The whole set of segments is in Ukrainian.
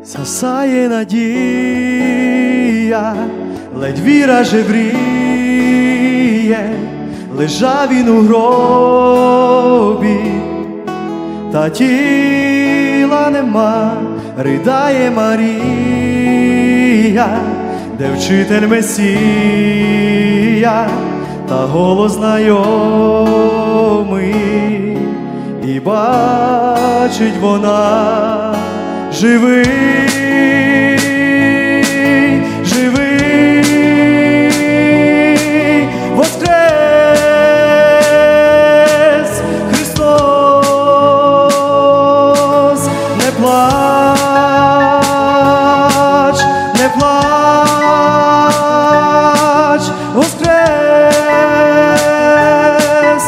Згасає надія, ледь віра жевріє, лежав він у гробі, та тіла нема, ридає Марія, де вчитель Месія, та голос знайомий, і бачить вона: живий, живий, воскрес Христос. Не плач, не плач, воскрес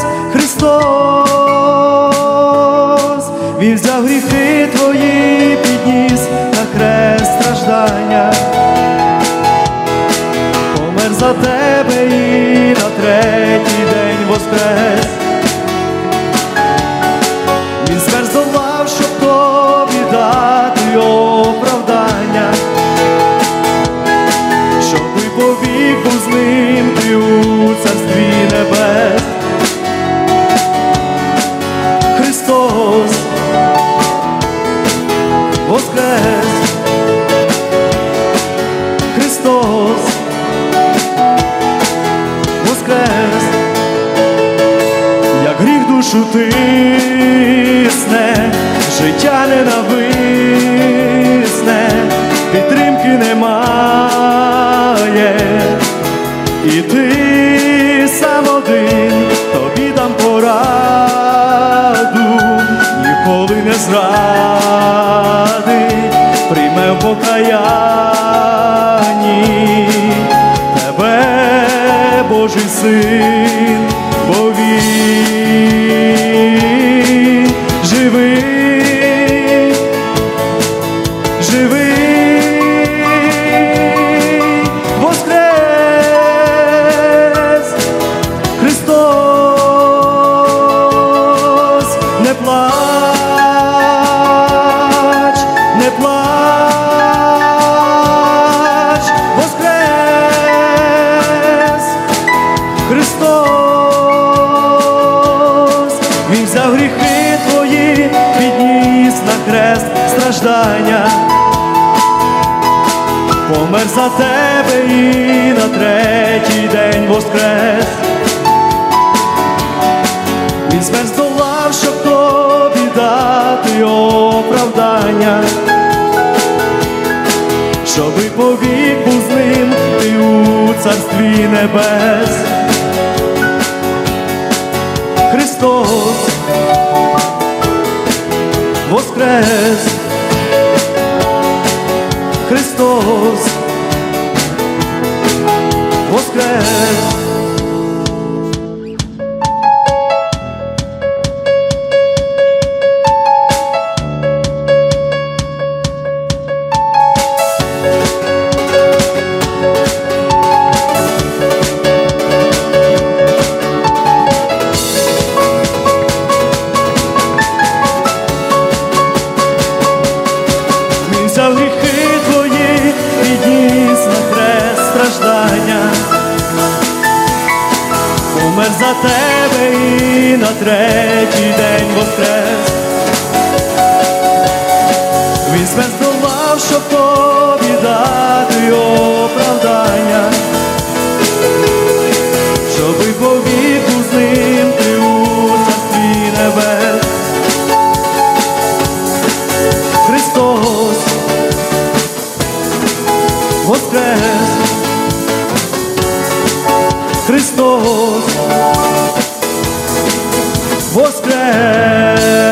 Христос. Він взяв гріхи твої, підніс на хрест страждання, помер за тебе і на третій день воскрес. Він смерть здолав, щоб тобі дати оправдання, щоби повік був з ним ти у царстві небес. Христос воскрес, Христос воскрес. Як гріх душу тисне, життя ненависне, підтримки немає, і ти сам один, тобі дам пораду: ніколи не зради, прийме в покаянні тебе Божий Син, бо він живий, живий, воскрес Христос. Не плач, не плач, воскрес Христос. Він взяв гріхи твої, підніс на хрест страждання, помер за тебе і на третій день воскрес. Він смерть здолав, щоб тобі дати оправдання, щоби повік був з ним ти у царстві небес. Христос воскрес, Христос воскрес. Взяв гріхи твої, підніс на хрест страждання, помер за тебе і на третій день воскрес. Він смерть здолав, щоб тобі дати оправдання, щоби повік був з ним ти у царстві небес. Христос воскрес, Христос воскрес.